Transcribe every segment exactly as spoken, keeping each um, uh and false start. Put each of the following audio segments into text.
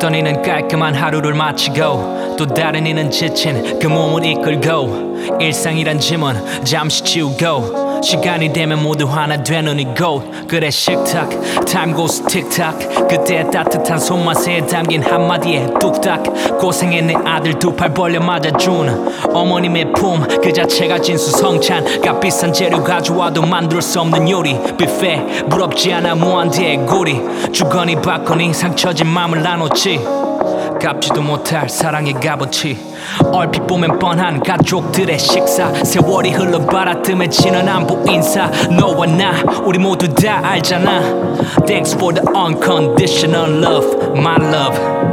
어떤 이는 깔끔한 하루를 마치고 또 다른 이는 지친 그 몸을 이끌고 일상이란 짐은 잠시 치우고 시간이 되면 모두 하나 되는 이곳 그래 식탁 time goes 틱탁 그때 따뜻한 손맛에 담긴 한마디에 뚝딱 고생해 내 아들 두 팔 벌려 맞아준 어머님의 품 그 자체가 진수성찬 값비싼 재료 가져와도 만들 수 없는 요리 뷔페 부럽지 않아 무한대의 고리 주거니 받거니 상처진 맘을 나눴지 갚지도 못할 사랑의 값어치 얼핏 보면 뻔한 가족들의 식사 세월이 흘러 바라뜸에 지는 안부 인사 너와 나 우리 모두 다 알잖아 Thanks for the unconditional love my love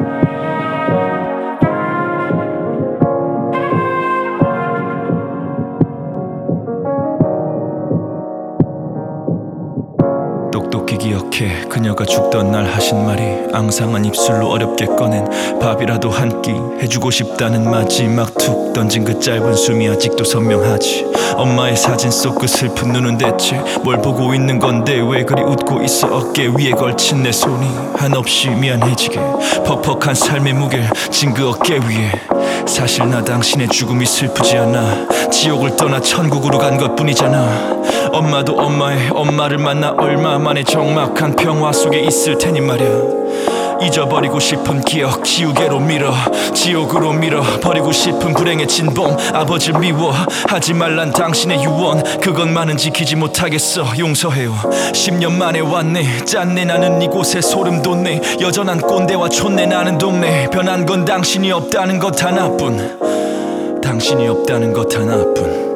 똑똑히 기억해 그녀가 죽던 날 하신 말이 앙상한 입술로 어렵게 꺼낸 밥이라도 한 끼 해주고 싶다는 마지막 툭 던진 그 짧은 숨이 아직도 선명하지 엄마의 사진 속 그 슬픈 눈은 대체 뭘 보고 있는 건데 왜 그리 웃고 있어 어깨 위에 걸친 내 손이 한없이 미안해지게 퍽퍽한 삶의 무게를 진 그 어깨 위에 사실 나 당신의 죽음이 슬프지 않아 지옥을 떠나 천국으로 간 것뿐이잖아 엄마도 엄마의 엄마를 만나 얼마 만에 적막한 평화 속에 있을 테니 말야 잊어버리고 싶은 기억 지우개로 밀어 지옥으로 밀어 버리고 싶은 불행의 진범 아버지를 미워 하지 말란 당신의 유언 그것만은 지키지 못하겠어 용서해요 십 년 만에 왔네 짠내 나는 이곳에 소름 돋네 여전한 꼰대와 촌내 나는 동네 변한 건 당신이 없다는 것 하나뿐 당신이 없다는 것 하나뿐